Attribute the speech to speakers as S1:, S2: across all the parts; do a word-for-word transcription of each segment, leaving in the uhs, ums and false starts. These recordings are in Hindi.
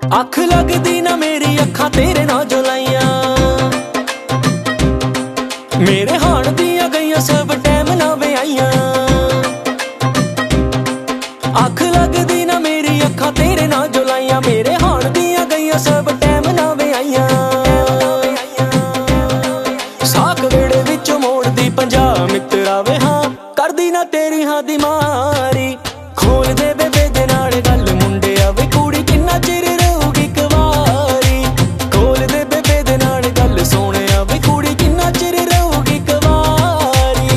S1: अख लगदी ना मेरी अखा तेरे नाल जो लाइया, मेरे हाण दिया गईयां सब टैम ना वे आईयां। अख लगदी ना मेरी अखा तेरे नाल जो लाइया, मेरे हाण दिया गईयां सब टैम ना वे आईयां। साक वेड़े विच मोड़दी पंजाह मित्रा वे हां, करदी ना तेरी हां दी मारी। खोल दे बेबे दे नाल गल मुंडिया वे कुड़ी किन्ना चिर रहूगी कवारी। खोल दे बेबे दे नाल गल सोहणिया वे कुड़ी किन्ना चिर रहूगी कवारी।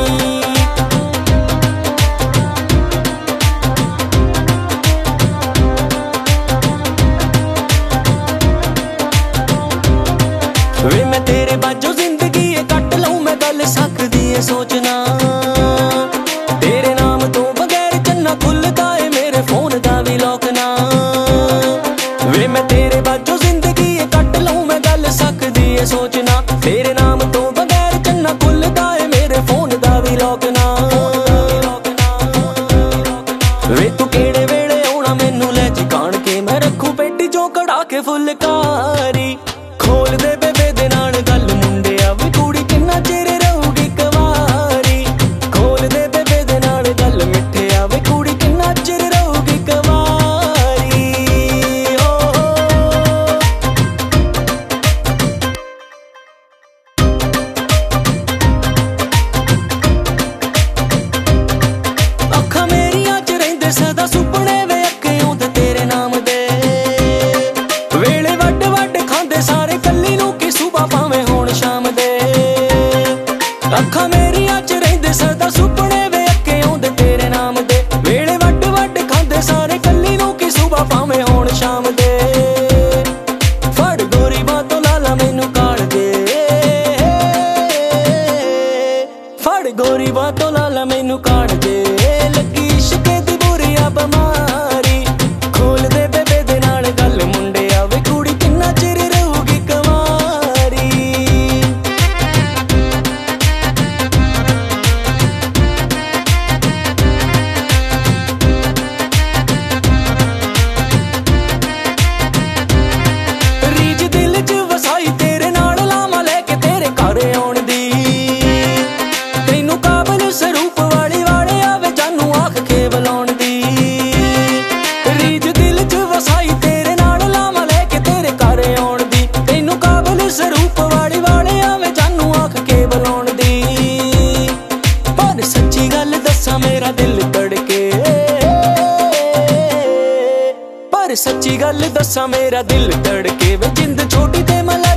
S1: वे मैं तेरे बाजो जिंदगी कट लूं, मैं गल सकदी है सोचना। तेरे नाम तो बगैर चन्ना खुलदा है मेरे फोन दा भी लॉकना। वे मैं तेरे बाजो जिंदगी कट लूं, मैं गल सकदी है सोचना। तेरे नाम तो बगैर चन्ना खुलदा है मेरे फोन दा भी लॉकना। वे तू केड़े वेले आउणा मैनू लै जिकाण के, मैं रखूं पेटी चों कढ़ा के फुलकारी। खोल दे बेबे दे नाल गल मुंडिया वे कुड़ी किन्ना चिर रहूगी कवारी। खोल दे बेबे दे नाल गल मिठिया वे कुड़ी किन्ना चिर रहूगी कवारी। ओ अखां मेरियां च रहिंदे सदा सुपने वे अक्खे आउंदे तेरे नाम दे। वेले वड वड खांदे सारे कल्ली नूं कि सुबह भावें होण शाम दे। अखां मेरियां च रहिंदे सदा सुपने वे अक्खे आउंदे तेरे नाम दे। वेले वड वड खांदे सारे कल्ली नूं कि सुबह भावें होण शाम दे। फड़ गोरी बातों लाला मैनू काढ़ दे, फड़ गोरी बातों लाला मैनू काढ़ दे। लगी इश्के दी बुरी आ बमारी। खोल दे बेबे दे नाल गल मुंडिया वे कुड़ी किन्ना चिर रहूगी कवारी। रीज दिल च वसाई तेरे नाल लावां लैके तेरे घर आउण दी। तैनू काबल सरूप वाली वाले आवे जानू आख के बुलाउण दी। रीज दिल च वसाई तेरे नाल लावां लैके तेरे घर आउण दी। तैनू काबल सरूप वाली वाले आवे जानू आख के बुलाउण दी। पर सच्ची गल दस्सां मेरा दिल तड़के, पर सच्ची गल दस्सां मेरा दिल तड़के। वे जिंद छोटी ते मला